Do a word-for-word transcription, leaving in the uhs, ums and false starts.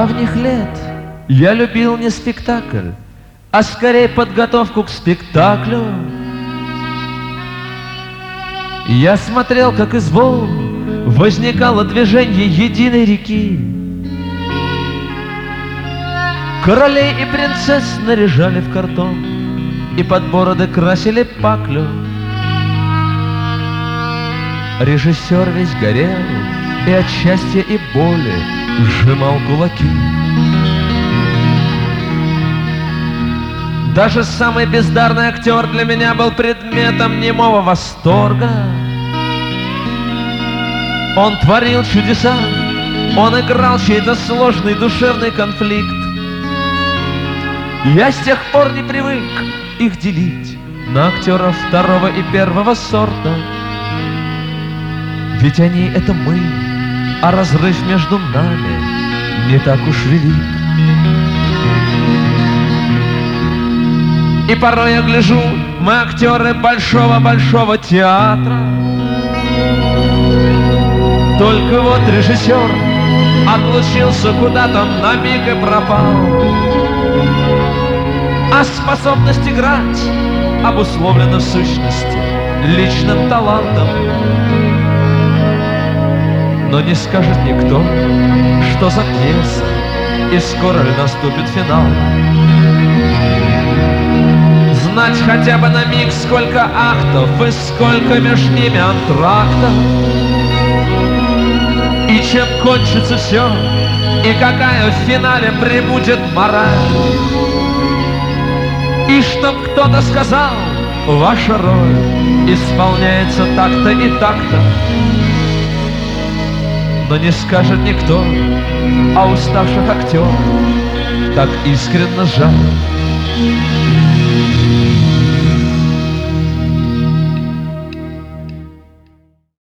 давних лет я любил не спектакль, а скорее подготовку к спектаклю. Я смотрел, как из волн возникало движение единой реки. Королей и принцесс наряжали в картон и под бороды красили паклю. Режиссер весь горел и от счастья и боли сжимал кулаки. Даже самый бездарный актер для меня был предметом немого восторга. Он творил чудеса, он играл чей-то сложный душевный конфликт. Я с тех пор не привык их делить на актеров второго и первого сорта. Ведь они — это мы, а разрыв между нами не так уж велик. И порой я гляжу, мы актеры большого-большого театра. Только вот режиссер отлучился куда-то на миг и пропал. А способность играть обусловлена в сущности личным талантом. Но не скажет никто, что за пьеса и скоро ли наступит финал. Знать хотя бы на миг, сколько актов и сколько между ними антрактов, и чем кончится все, и какая в финале прибудет мораль. И чтоб кто-то сказал, ваша роль исполняется так-то и так-то. Но не скажет никто, а уставших актеров так искренне жаль.